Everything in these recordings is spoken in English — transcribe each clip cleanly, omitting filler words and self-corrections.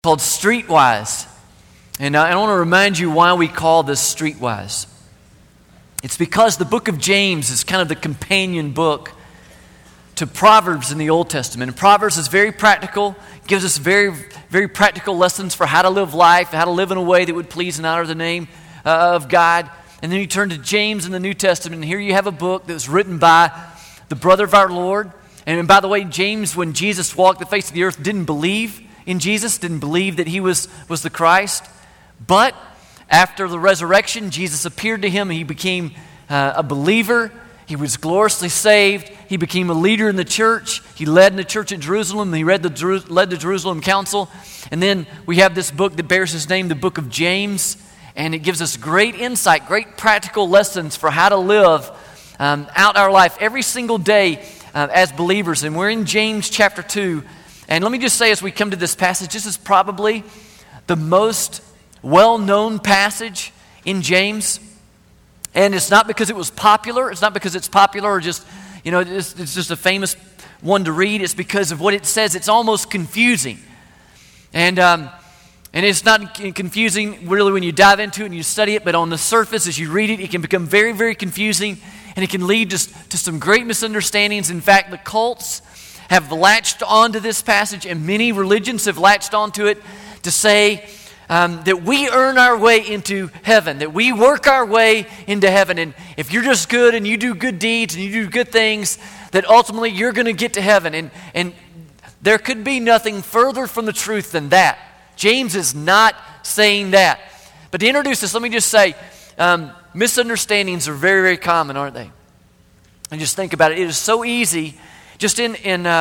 called Streetwise. And I want to remind you why we call this Streetwise. It's because the book of James is kind of the companion book to Proverbs in the Old Testament. And Proverbs is very practical, gives us very, very practical lessons for how to live life, how to live in a way that would please and honor the name of God. And then you turn to James in the New Testament, and here you have a book that was written by the brother of our Lord. And by the way, James, when Jesus walked the face of the earth, didn't believe in Jesus, didn't believe that he was the Christ. But after the resurrection, Jesus appeared to him. He became a believer. He was gloriously saved. He became a leader in the church. He led in the church at Jerusalem. He led the Jerusalem Council. And then we have this book that bears his name, the book of James. And it gives us great insight, great practical lessons for how to live out our life every single day as believers. And we're in James chapter 2. And let me just say, as we come to this passage, this is probably the most well-known passage in James. And it's not because it was popular. It's not because it's popular or just, it's just a famous one to read. It's because of what it says. It's almost confusing. And it's not confusing really when you dive into it and you study it, but on the surface, as you read it, it can become very, very confusing, and it can lead to some great misunderstandings. In fact, the cults have latched onto this passage, and many religions have latched onto it to say that we earn our way into heaven, that we work our way into heaven, and if you're just good and you do good deeds and you do good things, that ultimately you're going to get to heaven. And there could be nothing further from the truth than that. James is not saying that. But to introduce this, let me just say, misunderstandings are very, very common, aren't they? And just think about it. It is so easy, just in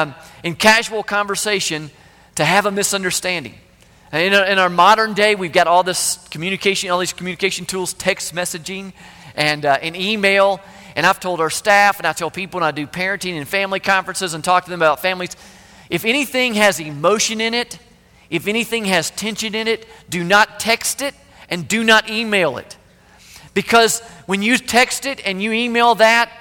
casual conversation, to have a misunderstanding. In our modern day, we've got all these communication tools, text messaging, and email. And I've told our staff, and I tell people when I do parenting and family conferences and talk to them about families, if anything has emotion in it, if anything has tension in it, do not text it and do not email it. Because when you text it and you email that,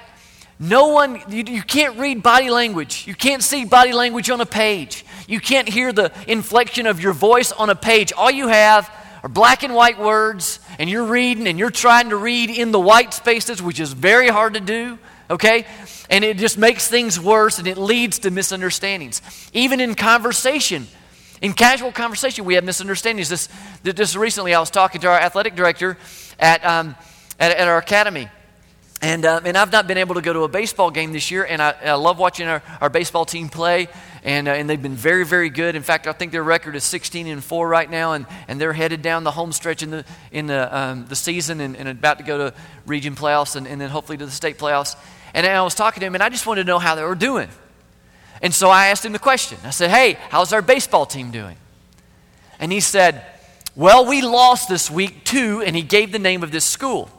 you can't read body language. You can't see body language on a page. You can't hear the inflection of your voice on a page. All you have are black and white words, and you're reading and you're trying to read in the white spaces, which is very hard to do, okay? And it just makes things worse, and it leads to misunderstandings. Even in conversation, in casual conversation, we have misunderstandings. Just recently, I was talking to our athletic director at our academy. And I've not been able to go to a baseball game this year, and I love watching our baseball team play, and they've been very, very good. In fact, I think their record is 16-4 right now, and they're headed down the home stretch in the season and about to go to region playoffs and then hopefully to the state playoffs. And I was talking to him, and I just wanted to know how they were doing. And so I asked him the question. I said, "Hey, how's our baseball team doing?" And he said, "Well, we lost this week too," and he gave the name of this school.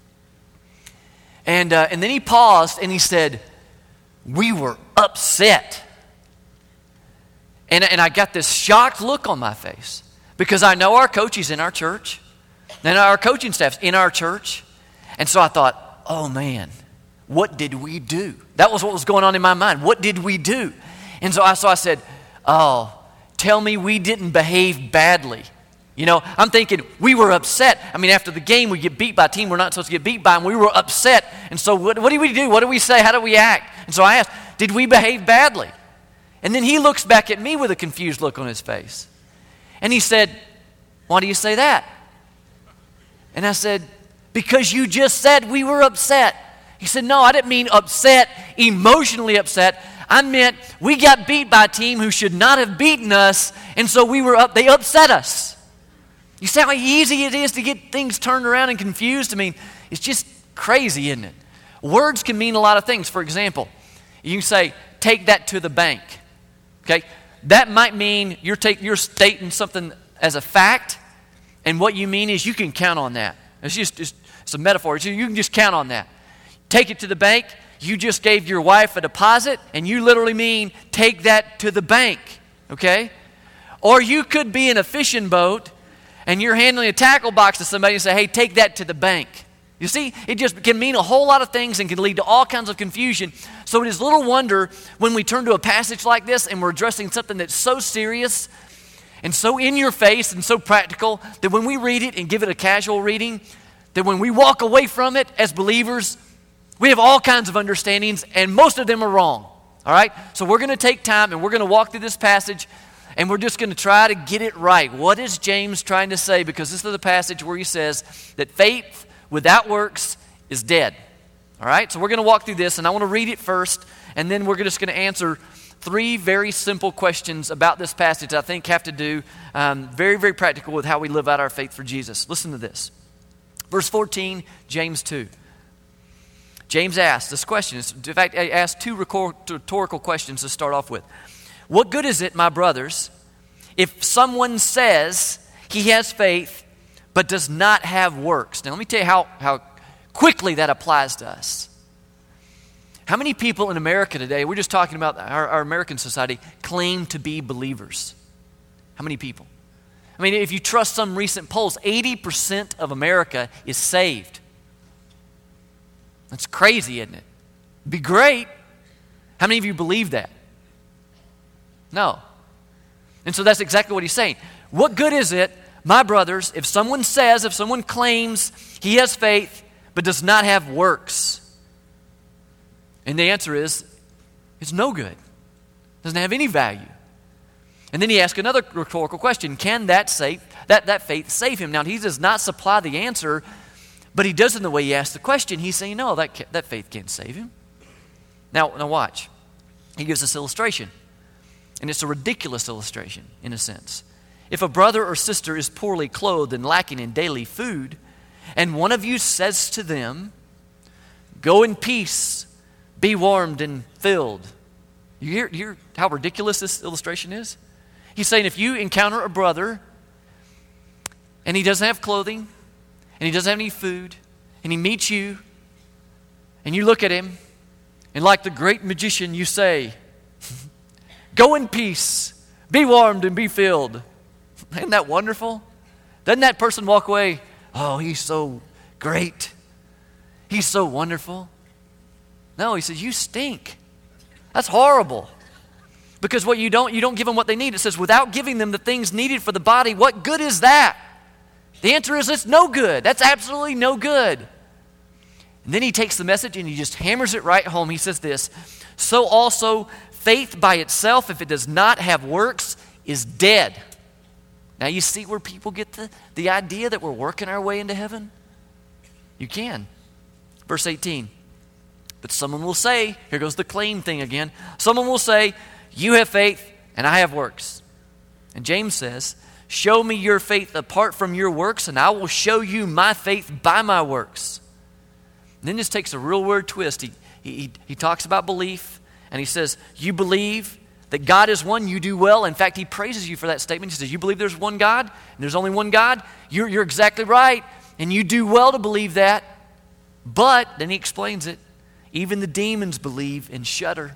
And then he paused and he said, "We were upset." And I got this shocked look on my face because I know our coaches in our church and our coaching staff's in our church. And so I thought, oh man, what did we do? That was what was going on in my mind. What did we do? And so I said, oh, tell me we didn't behave badly. I'm thinking we were upset. I mean, after the game, we get beat by a team we're not supposed to get beat by, and we were upset. And so what do we do? What do we say? How do we act? And so I asked, did we behave badly? And then he looks back at me with a confused look on his face. And he said, why do you say that? And I said, because you just said we were upset. He said, no, I didn't mean upset, emotionally upset. I meant we got beat by a team who should not have beaten us, and so they upset us. You see how easy it is to get things turned around and confused? I mean, it's just crazy, isn't it? Words can mean a lot of things. For example, you can say, take that to the bank. Okay? That might mean you're stating something as a fact, and what you mean is you can count on that. It's a metaphor. You can just count on that. Take it to the bank. You just gave your wife a deposit, and you literally mean take that to the bank. Okay? Or you could be in a fishing boat, and you're handling a tackle box to somebody and say, hey, take that to the bank. You see, it just can mean a whole lot of things and can lead to all kinds of confusion. So it is little wonder when we turn to a passage like this and we're addressing something that's so serious and so in your face and so practical that when we read it and give it a casual reading, that when we walk away from it as believers, we have all kinds of understandings, and most of them are wrong. All right? So we're going to take time and we're going to walk through this passage, and we're just going to try to get it right. What is James trying to say? Because this is the passage where he says that faith without works is dead. All right? So we're going to walk through this, and I want to read it first, and then we're just going to answer 3 very simple questions about this passage I think have to do very, very practical with how we live out our faith for Jesus. Listen to this. Verse 14, James 2. James asked this question. In fact, he asked 2 rhetorical questions to start off with. What good is it, my brothers, if someone says he has faith but does not have works? Now, let me tell you how quickly that applies to us. How many people in America today, we're just talking about our American society, claim to be believers? How many people? I mean, if you trust some recent polls, 80% of America is saved. That's crazy, isn't it? It'd be great. How many of you believe that? No. And so that's exactly what he's saying. What good is it, my brothers, if someone claims he has faith but does not have works? And the answer is, it's no good. It doesn't have any value. And then he asks another rhetorical question. Can that faith save him? Now, he does not supply the answer, but he does in the way he asks the question. He's saying, no, that faith can't save him. Now watch. He gives this illustration. And it's a ridiculous illustration, in a sense. If a brother or sister is poorly clothed and lacking in daily food, and one of you says to them, go in peace, be warmed and filled. You hear how ridiculous this illustration is? He's saying if you encounter a brother and he doesn't have clothing and he doesn't have any food and he meets you and you look at him and like the great magician you say, go in peace, be warmed and be filled. Isn't that wonderful? Doesn't that person walk away, oh, he's so great. He's so wonderful. No, he says, you stink. That's horrible. Because what you don't give them what they need. It says, without giving them the things needed for the body, what good is that? The answer is it's no good. That's absolutely no good. And then he takes the message and he just hammers it right home. He says this, so also faith by itself, if it does not have works, is dead. Now you see where people get the idea that we're working our way into heaven? You can. Verse 18. But someone will say, here goes the claim thing again. Someone will say, you have faith and I have works. And James says, show me your faith apart from your works and I will show you my faith by my works. And then this takes a real weird twist. He talks about belief and he says, you believe that God is one, you do well. In fact, he praises you for that statement. He says, you believe there's one God and there's only one God? You're exactly right and you do well to believe that. But, then he explains it, even the demons believe and shudder.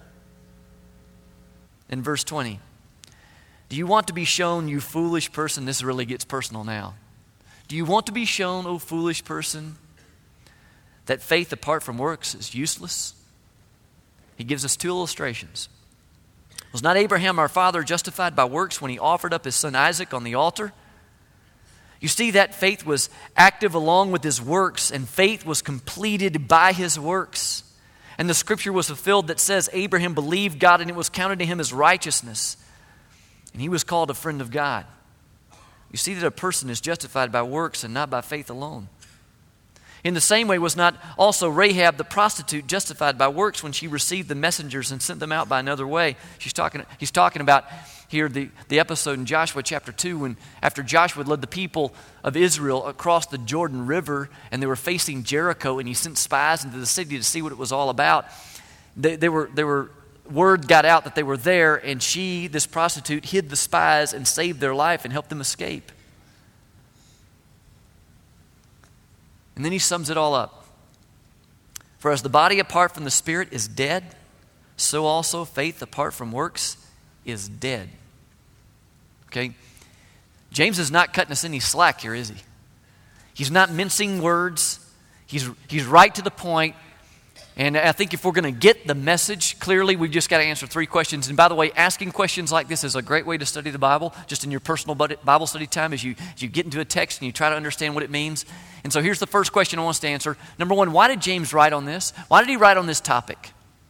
In verse 20, do you want to be shown, you foolish person? This really gets personal now. Do you want to be shown, O foolish person, that faith apart from works is useless? He gives us 2 illustrations. Was not Abraham our father justified by works when he offered up his son Isaac on the altar? You see that faith was active along with his works, and faith was completed by his works. And the scripture was fulfilled that says Abraham believed God and it was counted to him as righteousness. And he was called a friend of God. You see that a person is justified by works and not by faith alone. In the same way, was not also Rahab the prostitute justified by works when she received the messengers and sent them out by another way? He's talking about here the episode in Joshua chapter 2 when after Joshua led the people of Israel across the Jordan River and they were facing Jericho and he sent spies into the city to see what it was all about. Word got out that they were there and she, this prostitute, hid the spies and saved their life and helped them escape. And then he sums it all up. For as the body apart from the spirit is dead, so also faith apart from works is dead. Okay? James is not cutting us any slack here, is he? He's not mincing words. He's right to the point. And I think if we're going to get the message clearly, we've just got to answer 3 questions. And by the way, asking questions like this is a great way to study the Bible, just in your personal Bible study time as you get into a text and you try to understand what it means. And so here's the first question I want us to answer. Number 1, why did James write on this? Why did he write on this topic?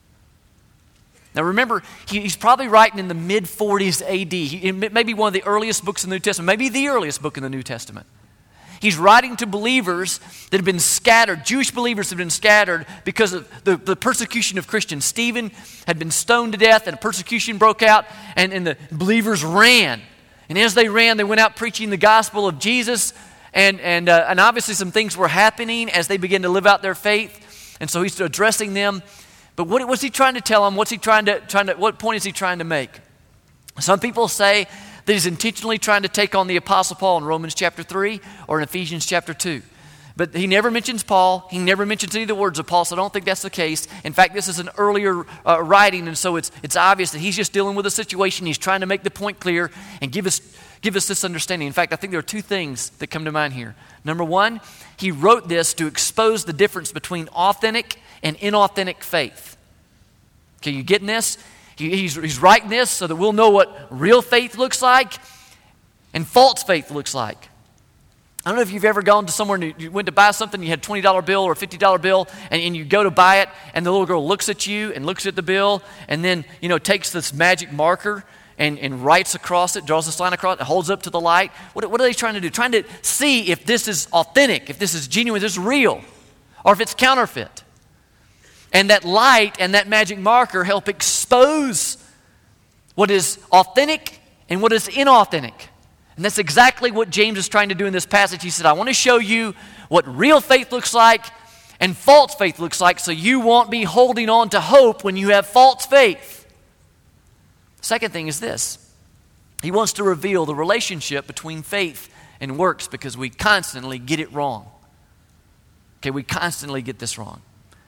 Now remember, he's probably writing in the mid-40s AD. It may be one of the earliest books in the New Testament, maybe the earliest book in the New Testament. He's writing to believers that have been scattered. Jewish believers have been scattered because of the persecution of Christians. Stephen had been stoned to death and persecution broke out and the believers ran. And as they ran, they went out preaching the gospel of Jesus. And obviously some things were happening as they began to live out their faith. And so he's addressing them. But what's he trying to tell them? What point is he trying to make? Some people say that he's intentionally trying to take on the Apostle Paul in Romans chapter 3 or in Ephesians chapter 2. But he never mentions Paul. He never mentions any of the words of Paul, so I don't think that's the case. In fact, this is an earlier writing, and so it's obvious that he's just dealing with a situation. He's trying to make the point clear and give us this understanding. In fact, I think there are 2 things that come to mind here. Number 1, he wrote this to expose the difference between authentic and inauthentic faith. Okay, you getting this? He's writing this so that we'll know what real faith looks like and false faith looks like. I don't know if you've ever gone to somewhere and you went to buy something, you had a $20 bill or a $50 bill, and you go to buy it, and the little girl looks at you and looks at the bill, and then, takes this magic marker and writes across it, draws this line across it, holds up to the light. What are they trying to do? Trying to see if this is authentic, if this is genuine, if this is real, or if it's counterfeit. And that light and that magic marker help expose what is authentic and what is inauthentic. And that's exactly what James is trying to do in this passage. He said, I want to show you what real faith looks like and false faith looks like so you won't be holding on to hope when you have false faith. The second thing is this. He wants to reveal the relationship between faith and works because we constantly get it wrong. Okay, we constantly get this wrong.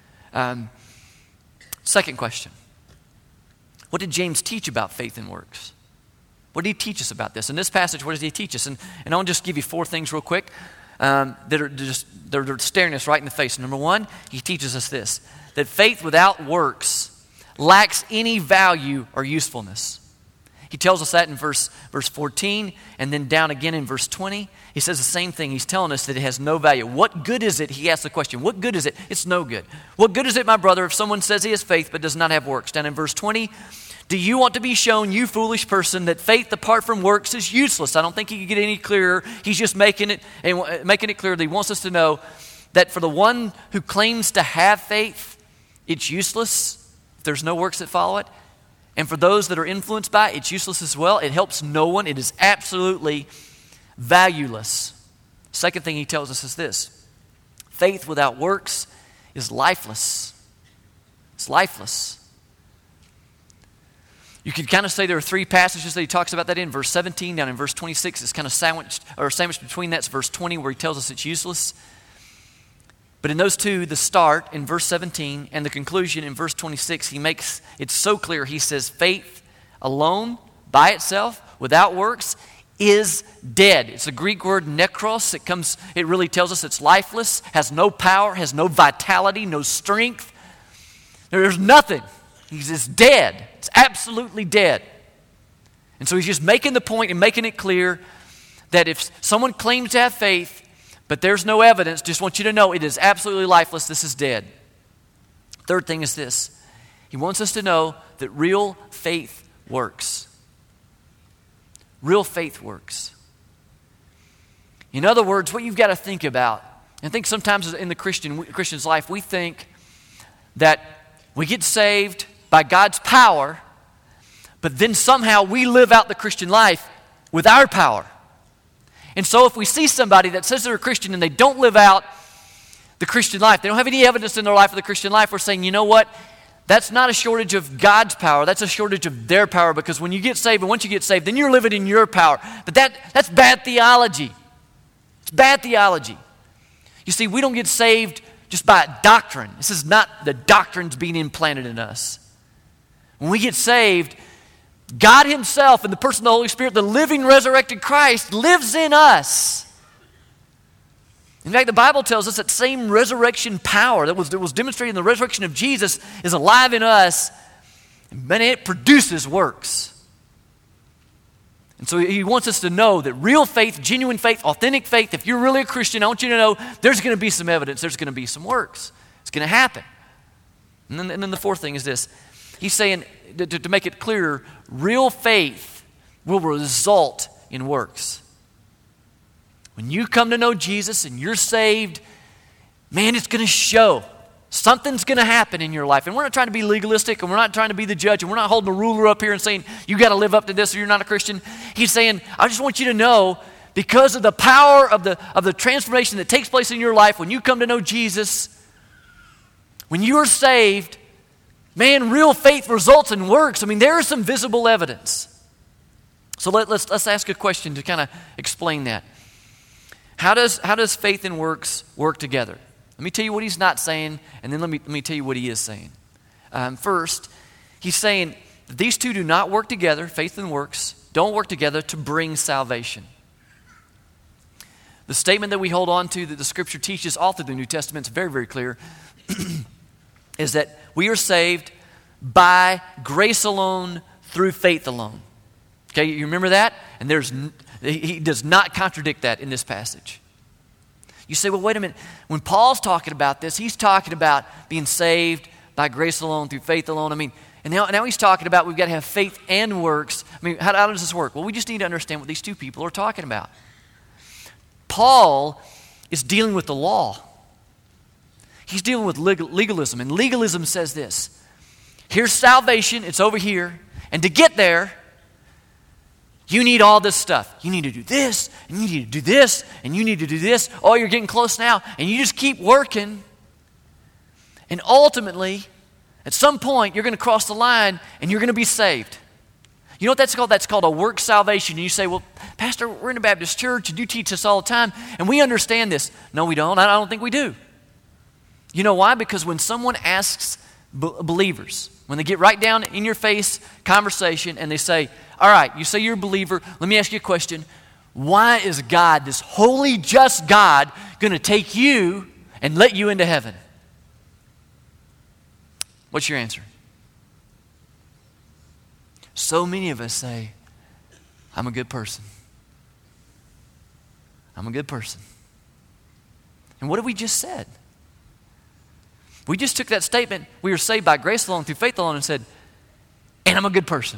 Second question. What did James teach about faith and works? What did he teach us about this? In this passage, what does he teach us? And I'll just give you 4 things real quick that are staring us right in the face. Number 1, he teaches us this, that faith without works lacks any value or usefulness. He tells us that in verse 14 and then down again in verse 20. He says the same thing. He's telling us that it has no value. What good is it? He asks the question, what good is it? It's no good. What good is it, my brother, if someone says he has faith but does not have works? Down in verse 20, do you want to be shown, you foolish person, that faith apart from works is useless? I don't think he could get any clearer. He's just making it clear that he wants us to know that for the one who claims to have faith, it's useless if there's no works that follow it. And for those that are influenced by it, it's useless as well. It helps no one. It is absolutely valueless. Second thing he tells us is this. Faith without works is lifeless. It's lifeless. You could kind of say there are 3 passages that he talks about that in. Verse 17 down in verse 26 is kind of sandwiched between that's verse 20 where he tells us it's useless. But in those 2, the start in verse 17 and the conclusion in verse 26, he makes it so clear. He says faith alone, by itself, without works, is dead. It's a Greek word nekros. It really tells us it's lifeless, has no power, has no vitality, no strength. There's nothing. He's just dead. It's absolutely dead. And so he's just making the point and making it clear that if someone claims to have faith, but there's no evidence, just want you to know it is absolutely lifeless. This is dead. Third thing is this. He wants us to know that real faith works. Real faith works. In other words, what you've got to think about, and I think sometimes in the Christian's life, we think that we get saved by God's power, but then somehow we live out the Christian life with our power. And so if we see somebody that says they're a Christian and they don't live out the Christian life, they don't have any evidence in their life of the Christian life, we're saying, you know what? That's not a shortage of God's power. That's a shortage of their power because when you get saved, and once you get saved, then you're living in your power. But that's bad theology. It's bad theology. You see, we don't get saved just by doctrine. This is not the doctrines being implanted in us. When we get saved, God himself in the person of the Holy Spirit, the living resurrected Christ, lives in us. In fact, the Bible tells us that same resurrection power that was demonstrated in the resurrection of Jesus is alive in us, and it produces works. And so he wants us to know that real faith, genuine faith, authentic faith, if you're really a Christian, I want you to know there's going to be some evidence, there's going to be some works. It's going to happen. And then the fourth thing is this. He's saying, to make it clearer, real faith will result in works. When you come to know Jesus and you're saved, man, it's going to show. Something's going to happen in your life. And we're not trying to be legalistic, and we're not trying to be the judge, and we're not holding a ruler up here and saying, you got to live up to this or you're not a Christian. He's saying, I just want you to know, because of the power of the transformation that takes place in your life when you come to know Jesus, when you are saved, man, real faith results in works. I mean, there is some visible evidence. So let's ask a question to kind of explain that. How does faith and works work together? Let me tell you what he's not saying, and then let me tell you what he is saying. First, he's saying that these two do not work together, faith and works, don't work together to bring salvation. The statement that we hold on to that the Scripture teaches all through the New Testament is very, very clear, is that we are saved by grace alone, through faith alone. Okay, you remember that? And he does not contradict that in this passage. You say, well, wait a minute. When Paul's talking about this, he's talking about being saved by grace alone, through faith alone. I mean, and now he's talking about we've got to have faith and works. I mean, how does this work? Well, we just need to understand what these two people are talking about. Paul is dealing with the law. He's dealing with legalism. And legalism says this. Here's salvation. It's over here. And to get there, you need all this stuff. You need to do this, and you need to do this, and you need to do this. Oh, you're getting close now. And you just keep working. And ultimately, at some point, you're going to cross the line, and you're going to be saved. You know what that's called? That's called a work salvation. And you say, well, Pastor, we're in a Baptist church, and you teach us all the time, and we understand this. No, we don't. I don't think we do. You know why? Because when someone asks believers, when they get right down in your face conversation and they say, all right, you say you're a believer, let me ask you a question. Why is God, this holy, just God, going to take you and let you into heaven? What's your answer? So many of us say, I'm a good person. I'm a good person. And what have we just said? We just took that statement, we were saved by grace alone, through faith alone, and said, and I'm a good person.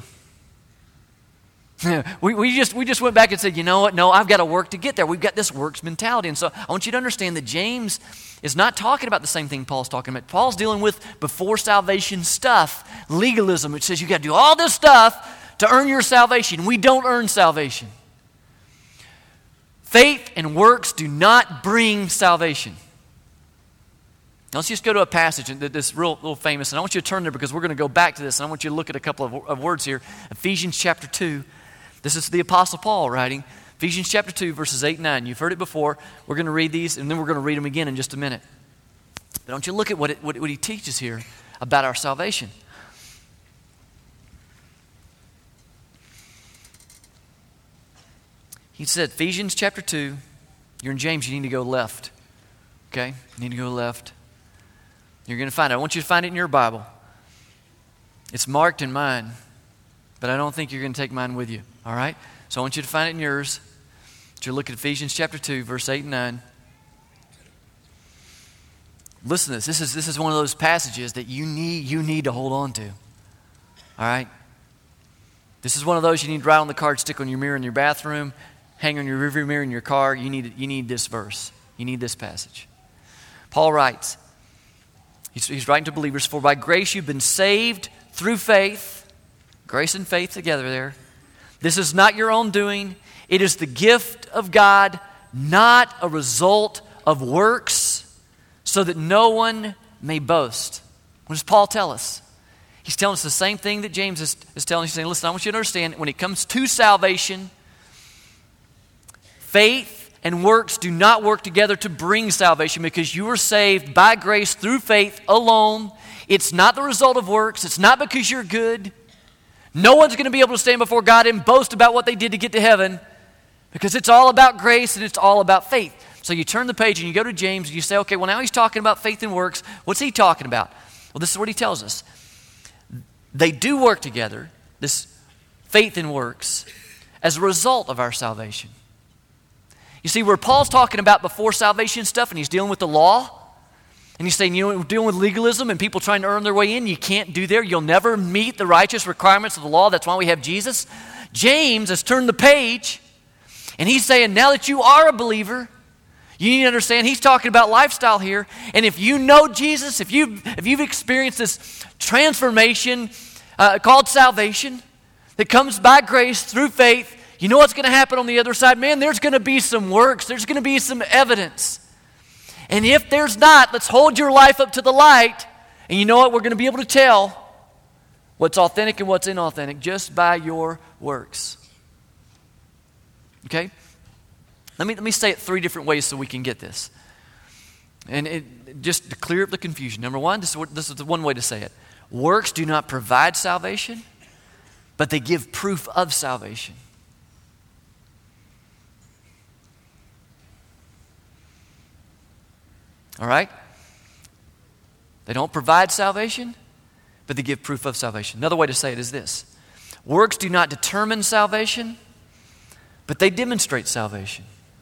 We just went back and said, you know what? No, I've got to work to get there. We've got this works mentality. And so I want you to understand that James is not talking about the same thing Paul's talking about. Paul's dealing with before salvation stuff, legalism, which says you got to do all this stuff to earn your salvation. We don't earn salvation. Faith and works do not bring salvation. Now let's just go to a passage that's real famous, and I want you to turn there because we're going to go back to this, and I want you to look at a couple of words here. Ephesians chapter 2. This is the Apostle Paul writing. Ephesians chapter 2, verses 8 and 9. You've heard it before. We're going to read these, and then we're going to read them again in just a minute. But I want you to look at what he teaches here about our salvation. He said, Ephesians chapter 2, you're in James, you need to go left. Okay? You need to go left. You're going to find it. I want you to find it in your Bible. It's marked in mine, but I don't think you're going to take mine with you. All right? So I want you to find it in yours. You look at Ephesians chapter 2, verse 8 and 9. Listen to this. This is one of those passages that you need to hold on to. All right? This is one of those you need to write on the card, stick on your mirror in your bathroom, hang on your rearview mirror in your car. You need this verse. You need this passage. Paul writes, he's writing to believers, for by grace you've been saved through faith. Grace and faith together there. This is not your own doing. It is the gift of God, not a result of works, so that no one may boast. What does Paul tell us? He's telling us the same thing that James is telling us. He's saying, listen, I want you to understand, when it comes to salvation, faith and works do not work together to bring salvation, because you are saved by grace through faith alone. It's not the result of works. It's not because you're good. No one's going to be able to stand before God and boast about what they did to get to heaven, because it's all about grace and it's all about faith. So you turn the page and you go to James and you say, okay, well, now he's talking about faith and works. What's he talking about? Well, this is what he tells us. They do work together, this faith and works, as a result of our salvation. You see, where Paul's talking about before salvation stuff and he's dealing with the law, and he's saying, we're dealing with legalism and people trying to earn their way in. You can't do there. You'll never meet the righteous requirements of the law. That's why we have Jesus. James has turned the page, and he's saying, now that you are a believer, you need to understand he's talking about lifestyle here. And if you know Jesus, if you've experienced this transformation called salvation that comes by grace through faith, you know what's going to happen on the other side? Man, there's going to be some works. There's going to be some evidence. And if there's not, let's hold your life up to the light. And you know what? We're going to be able to tell what's authentic and what's inauthentic just by your works. Okay? Let me say it 3 different ways so we can get this. And just to clear up the confusion. Number one, this is one way to say it. Works do not provide salvation, but they give proof of salvation. All right? They don't provide salvation, but they give proof of salvation. Another way to say it is this. Works do not determine salvation, but they demonstrate salvation.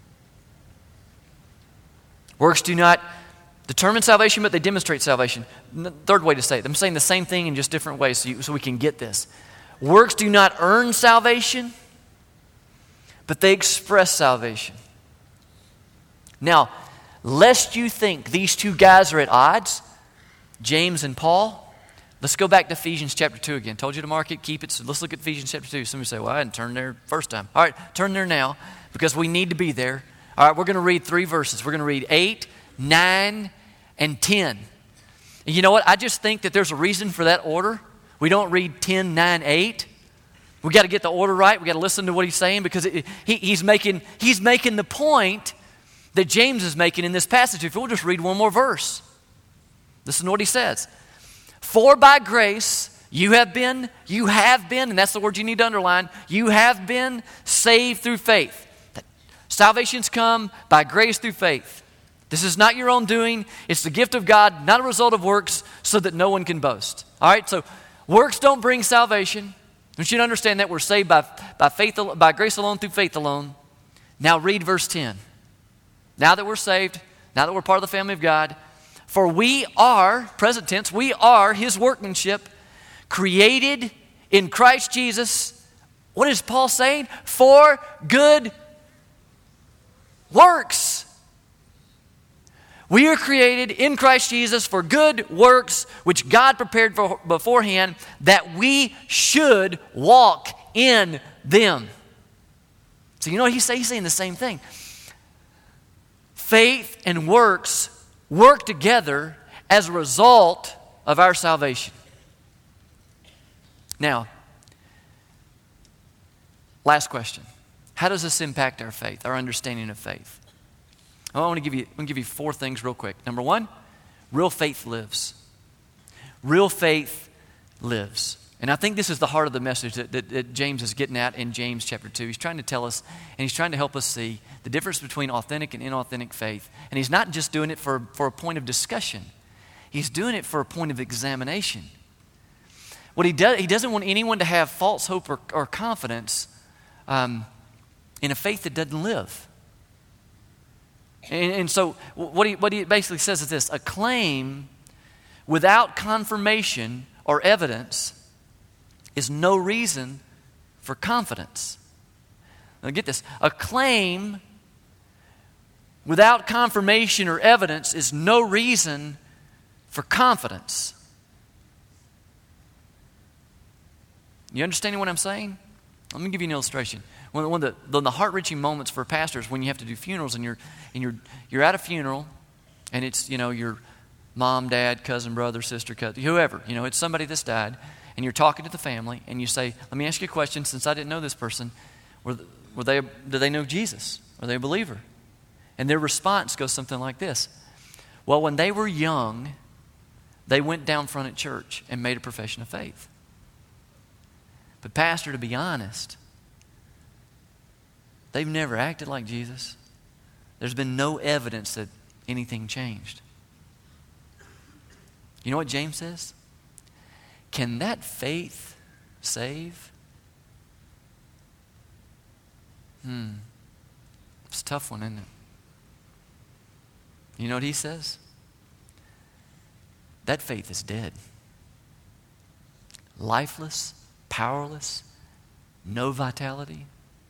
Works do not determine salvation, but they demonstrate salvation. Third way to say it. I'm saying the same thing in just different ways so we can get this. Works do not earn salvation, but they express salvation. Now, lest you think these two guys are at odds, James and Paul, let's go back to Ephesians chapter 2 again. Told you to mark it, keep it. So let's look at Ephesians chapter 2. Somebody say, well, I didn't turn there first time. All right, turn there now because we need to be there. All right, we're going to read 3 verses. We're going to read 8, 9, and 10. And you know what? I just think that there's a reason for that order. We don't read 10, 9, 8. We got to get the order right. We got to listen to what he's saying because he's making the point that James is making in this passage. If we'll just read one more verse. Listen to what he says. For by grace you have been, and that's the word you need to underline, you have been saved through faith. Salvation's come by grace through faith. This is not your own doing. It's the gift of God, not a result of works, so that no one can boast. All right, so works don't bring salvation. I want you to understand that we're saved by faith, by grace alone, through faith alone. Now read verse 10. Now that we're saved, now that we're part of the family of God, for we are, present tense, we are His workmanship, created in Christ Jesus. What is Paul saying? For good works. We are created in Christ Jesus for good works, which God prepared for beforehand, that we should walk in them. So you know what he's saying? He's saying the same thing. Faith and works work together as a result of our salvation. Now, last question. How does this impact our faith, our understanding of faith? I want to give you 4 things real quick. Number 1, real faith lives. Real faith lives. And I think this is the heart of the message that James is getting at in James chapter 2. He's trying to tell us, and he's trying to help us see the difference between authentic and inauthentic faith. And he's not just doing it for a point of discussion. He's doing it for a point of examination. What he doesn't want anyone to have false hope or confidence in a faith that doesn't live. And so what he basically says is this: a claim without confirmation or evidence is no reason for confidence. Now get this. A claim without confirmation or evidence is no reason for confidence. You understanding what I'm saying? Let me give you an illustration. One of the heart-wrenching moments for pastors when you have to do funerals and you're at a funeral and it's, your mom, dad, cousin, brother, sister, cousin, whoever, it's somebody that's died, and you're talking to the family and you say, let me ask you a question since I didn't know this person. Do they know Jesus? Are they a believer? And their response goes something like this. Well, when they were young, they went down front at church and made a profession of faith. But pastor, to be honest, they've never acted like Jesus. there's been no evidence that anything changed. You know what James says? Can that faith save? It's a tough one, isn't it? You know what he says? That faith is dead. Lifeless, powerless, no vitality.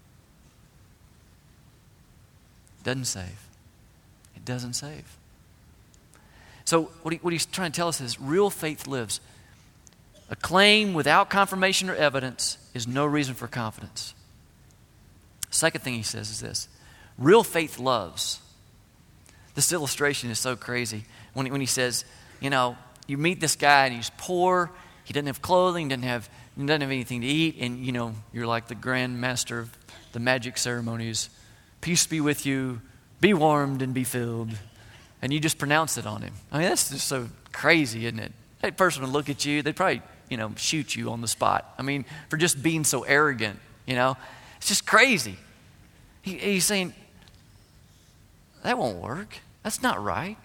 Doesn't save. It doesn't save. So what he's trying to tell us is real faith lives. A claim without confirmation or evidence is no reason for confidence. Second thing he says is this. Real faith loves. This illustration is so crazy. When he says, you meet this guy and he's poor, he doesn't have clothing, doesn't have anything to eat, and you're like the grand master of the magic ceremonies. Peace be with you, be warmed and be filled. And you just pronounce it on him. I mean, that's just so crazy, isn't it? That person would look at you, they'd probably, shoot you on the spot. I mean, for just being so arrogant, It's just crazy. He's saying, that won't work. That's not right.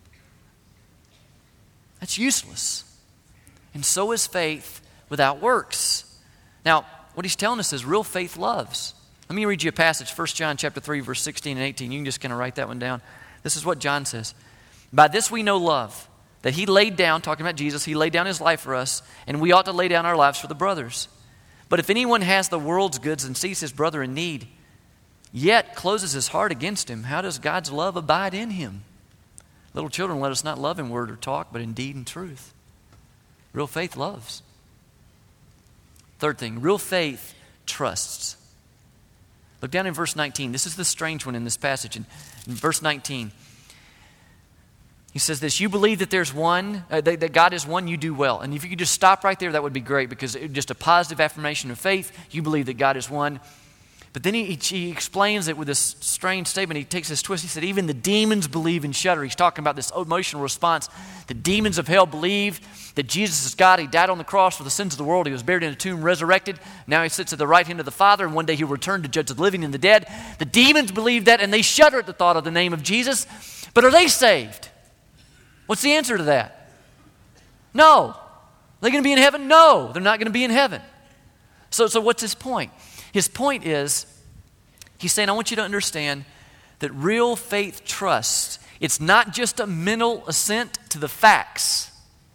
That's useless. And so is faith without works. Now, what he's telling us is real faith loves. Let me read you a passage, 1 John chapter 3, verse 16 and 18. You can just kind of write that one down. This is what John says. By this we know love, that he laid down, talking about Jesus, he laid down his life for us, and we ought to lay down our lives for the brothers. But if anyone has the world's goods and sees his brother in need, yet closes his heart against him, how does God's love abide in him? Little children, let us not love in word or talk, but in deed and truth. Real faith loves. Third thing, real faith trusts. Look down in verse 19. This is the strange one in this passage. In verse 19, he says this, you believe that there's one, that God is one, you do well. And if you could just stop right there, that would be great, because it's just a positive affirmation of faith. You believe that God is one. But then he explains it with this strange statement. He takes this twist. He said, even the demons believe and shudder. He's talking about this emotional response. The demons of hell believe that Jesus is God. He died on the cross for the sins of the world. He was buried in a tomb, resurrected. Now he sits at the right hand of the Father, and one day he'll return to judge the living and the dead. The demons believe that, and they shudder at the thought of the name of Jesus. But are they saved? What's the answer to that? No. Are they going to be in heaven? No, they're not going to be in heaven. So what's his point? His point is, he's saying, I want you to understand that real faith trusts. It's not just a mental assent to the facts.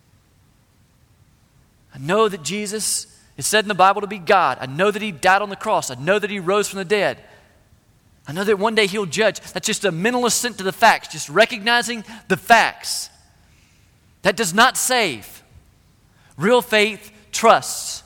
I know that Jesus is said in the Bible to be God. I know that he died on the cross. I know that he rose from the dead. I know that one day he'll judge. That's just a mental assent to the facts, just recognizing the facts. That does not save. Real faith trusts.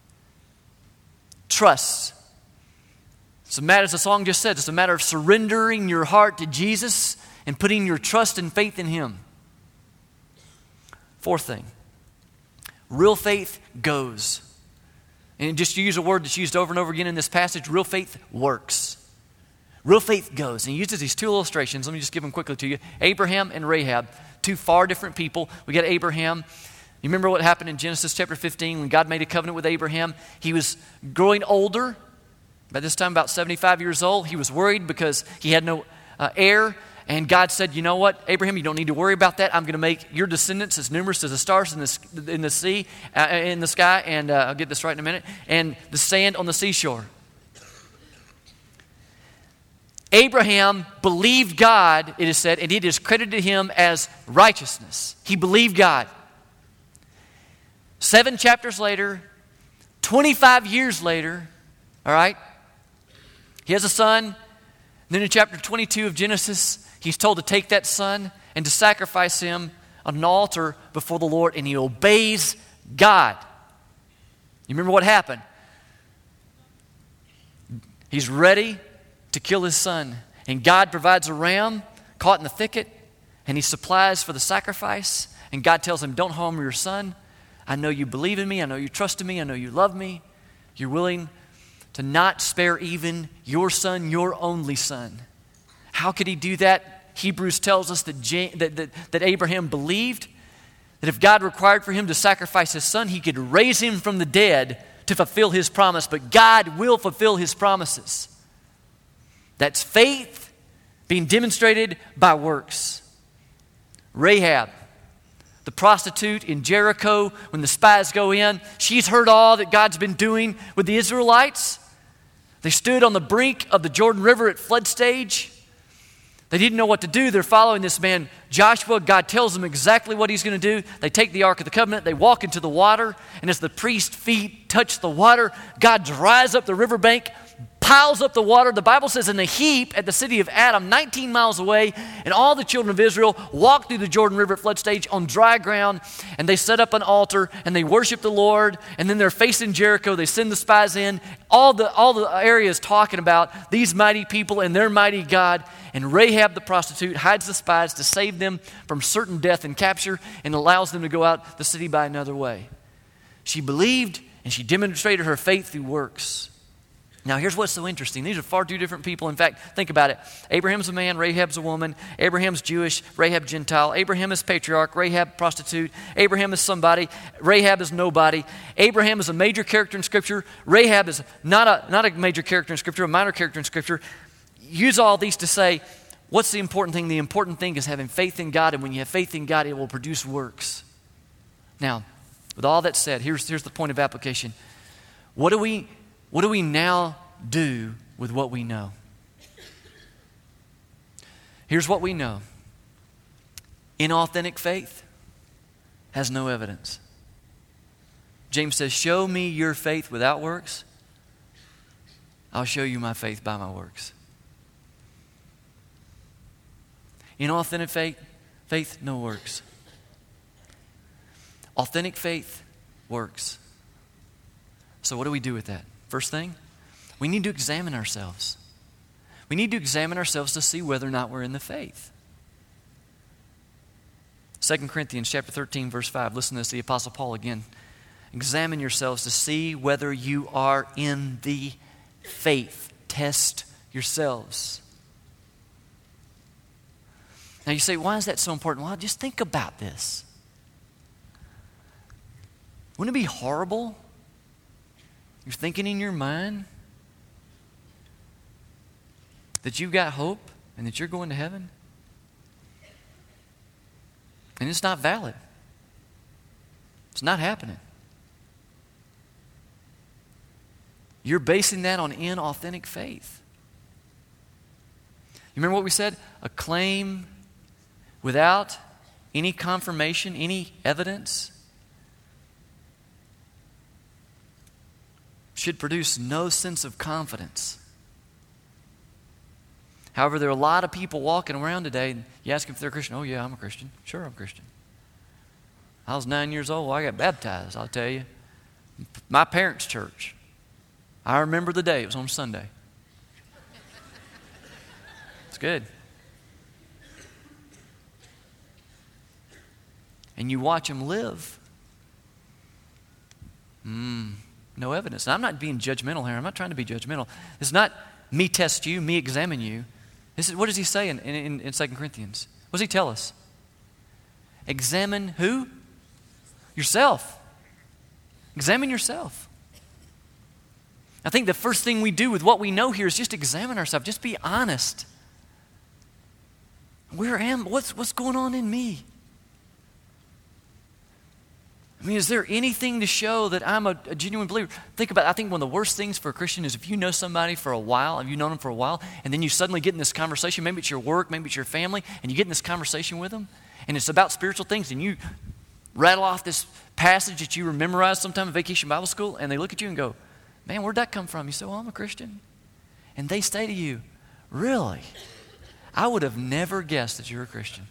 Trusts. It's a matter, as the song just said, it's a matter of surrendering your heart to Jesus and putting your trust and faith in him. Fourth thing, real faith goes. And just to use a word that's used over and over again in this passage, real faith works. Real faith goes. And he uses these two illustrations. Let me just give them quickly to you. Abraham and Rahab, two far different people. We got Abraham. You remember what happened in Genesis chapter 15 when God made a covenant with Abraham? He was growing older. By this time, about 75 years old. He was worried because he had no heir. And God said, you know what, Abraham, you don't need to worry about that. I'm going to make your descendants as numerous as the stars in the sea, in the sky. And I'll get this right in a minute. And the sand on the seashore. Abraham believed God, it is said, and it is credited to him as righteousness. He believed God. 7 chapters later, 25 years later, all right, he has a son. Then in chapter 22 of Genesis, he's told to take that son and to sacrifice him on an altar before the Lord, and he obeys God. You remember what happened? He's ready to kill his son, and God provides a ram caught in the thicket, and he supplies for the sacrifice, and God tells him, don't harm your son. I know you believe in me. I know you trust in me. I know you love me. You're willing to not spare even your son, your only son. How could he do that? Hebrews tells us that Abraham believed that if God required for him to sacrifice his son, he could raise him from the dead to fulfill his promise. But God will fulfill his promises. That's faith being demonstrated by works. Rahab, the prostitute in Jericho, when the spies go in, she's heard all that God's been doing with the Israelites. They stood on the brink of the Jordan River at flood stage. They didn't know what to do. They're following this man, Joshua. God tells them exactly what he's going to do. They take the Ark of the Covenant. They walk into the water. And as the priest's feet touch the water, God dries up the riverbank, piles up the water. The Bible says in a heap at the city of Adam, 19 miles away. And all the children of Israel walk through the Jordan River at flood stage on dry ground. And they set up an altar and they worship the Lord. And then they're facing Jericho. They send the spies in. All the areas talking about these mighty people and their mighty God. And Rahab the prostitute hides the spies to save them from certain death and capture and allows them to go out the city by another way. She believed and she demonstrated her faith through works. Now here's what's so interesting. These are far two different people. In fact, think about it. Abraham's a man, Rahab's a woman. Abraham's Jewish, Rahab Gentile. Abraham is patriarch, Rahab prostitute. Abraham is somebody, Rahab is nobody. Abraham is a major character in Scripture. Rahab is not a major character in Scripture, a minor character in Scripture. Use all these to say, what's the important thing? The important thing is having faith in God, and when you have faith in God, it will produce works. Now, with all that said, here's the point of application. What do we now do with what we know? Here's what we know. Inauthentic faith has no evidence. James says, show me your faith without works. I'll show you my faith by my works. Inauthentic faith, no works. Authentic faith works. So what do we do with that? First thing, we need to examine ourselves. We need to examine ourselves to see whether or not we're in the faith. 2 Corinthians chapter 13, verse 5. Listen to this, the Apostle Paul again. Examine yourselves to see whether you are in the faith. Test yourselves. Now you say, why is that so important? Well, just think about this. Wouldn't it be horrible? You're thinking in your mind that you've got hope and that you're going to heaven, and it's not valid. It's not happening. You're basing that on inauthentic faith. You remember what we said? A claim without any confirmation, any evidence, should produce no sense of confidence. However, there are a lot of people walking around today, and you ask them if they're a Christian. Oh yeah, I'm a Christian. Sure, I'm a Christian. I was 9 years old. I got baptized, I'll tell you. My parents' church. I remember the day. It was on Sunday. It's good. And you watch them live. No evidence. And I'm not being judgmental here. I'm not trying to be judgmental. It's not me test you, me examine you. This is, what does he say in 2 Corinthians? What does he tell us? Examine who? Yourself. Examine yourself. I think the first thing we do with what we know here is just examine ourselves. Just be honest. What's going on in me? I mean, is there anything to show that I'm a genuine believer? Think about it. I think one of the worst things for a Christian is if you know somebody for a while, if you've known them for a while, and then you suddenly get in this conversation, maybe it's your work, maybe it's your family, and you get in this conversation with them, and it's about spiritual things, and you rattle off this passage that you memorized sometime in Vacation Bible School, and they look at you and go, man, where'd that come from? You say, well, I'm a Christian. And they say to you, really? I would have never guessed that you're a Christian.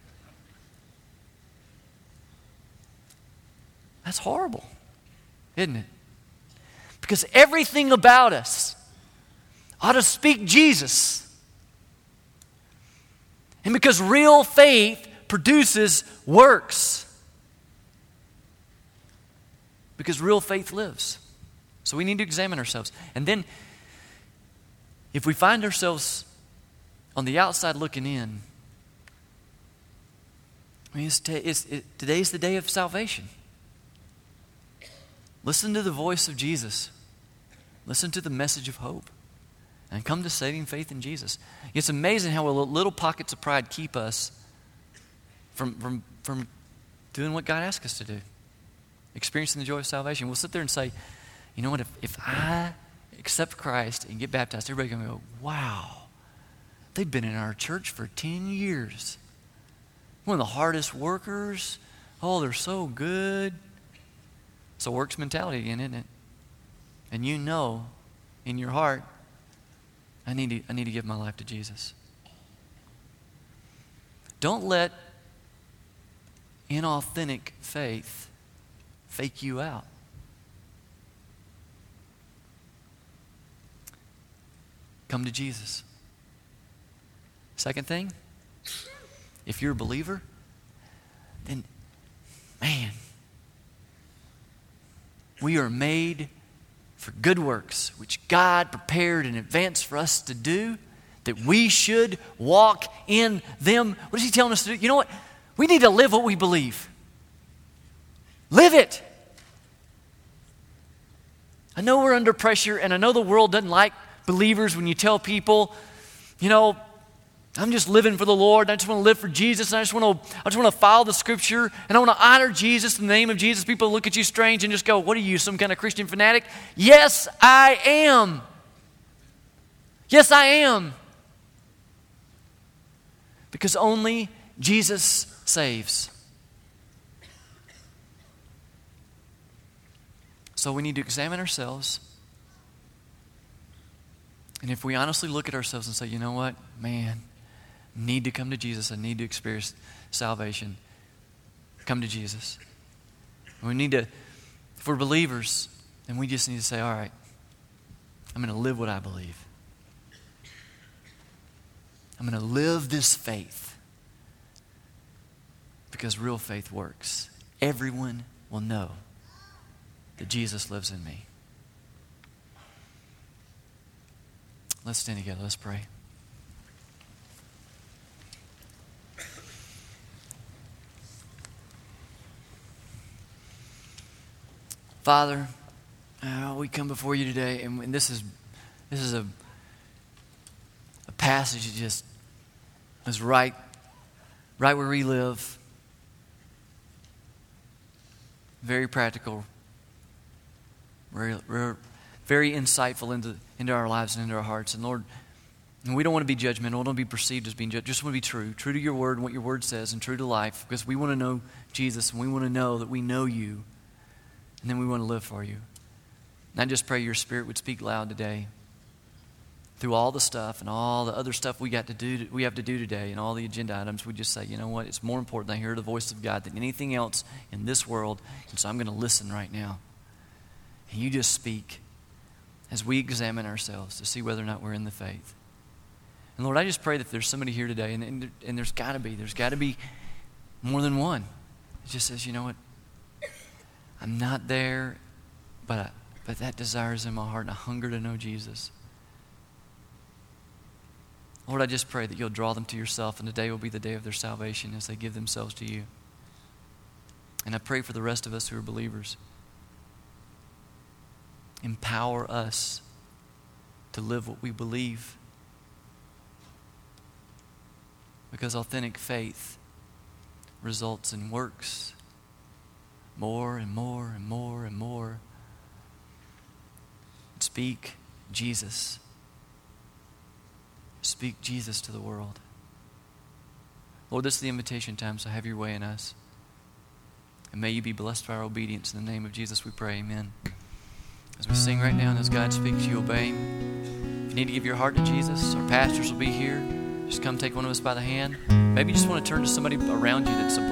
That's horrible, isn't it? Because everything about us ought to speak Jesus. And because real faith produces works. Because real faith lives. So we need to examine ourselves. And then, if we find ourselves on the outside looking in, I mean, today's the day of salvation. Listen to the voice of Jesus. Listen to the message of hope. and come to saving faith in Jesus. It's amazing how little pockets of pride keep us from doing what God asks us to do, experiencing the joy of salvation. We'll sit there and say, you know what, if I accept Christ and get baptized, everybody's going to go, wow, they've been in our church for 10 years. One of the hardest workers. Oh, they're so good. It's a works mentality again, isn't it? And you know in your heart, I need to give my life to Jesus. Don't let inauthentic faith fake you out. Come to Jesus. Second thing, if you're a believer, then, man, we are made for good works, which God prepared in advance for us to do, that we should walk in them. What is he telling us to do? You know what? We need to live what we believe. Live it. I know we're under pressure, and I know the world doesn't like believers when you tell people, you know, I'm just living for the Lord. I just want to live for Jesus. And I just want to follow the Scripture. And I want to honor Jesus in the name of Jesus. People look at you strange and just go, what are you, some kind of Christian fanatic? Yes, I am. Yes, I am. Because only Jesus saves. So we need to examine ourselves. And if we honestly look at ourselves and say, you know what, man, need to come to Jesus. I need to experience salvation. Come to Jesus. We need to, if we're believers, then we just need to say, all right, I'm going to live what I believe. I'm going to live this faith. Because real faith works. Everyone will know that Jesus lives in me. Let's stand together. Let's pray. Father, we come before you today, and this is a passage that just is right where we live. Very practical, very insightful into our lives and into our hearts. And Lord, we don't want to be judgmental. We don't want to be perceived as being judged. Just want to be true to your word and what your word says, and true to life, because we want to know Jesus, and we want to know that we know you. And then we want to live for you. And I just pray your Spirit would speak loud today through all the stuff and all the other stuff we have to do today, and all the agenda items. We just say, you know what? It's more important that I hear the voice of God than anything else in this world. And so I'm going to listen right now. And you just speak as we examine ourselves to see whether or not we're in the faith. And Lord, I just pray that there's somebody here today, and there's got to be more than one. It just says, you know what? I'm not there, but that desire is in my heart, and I hunger to know Jesus. Lord, I just pray that you'll draw them to yourself, and today will be the day of their salvation as they give themselves to you. And I pray for the rest of us who are believers. Empower us to live what we believe. Because authentic faith results in works. More and more and more and more. Speak Jesus. Speak Jesus to the world. Lord, this is the invitation time, so have your way in us. And may you be blessed by our obedience. In the name of Jesus we pray, amen. As we sing right now and as God speaks, you obey him. If you need to give your heart to Jesus, our pastors will be here. Just come take one of us by the hand. Maybe you just want to turn to somebody around you that's a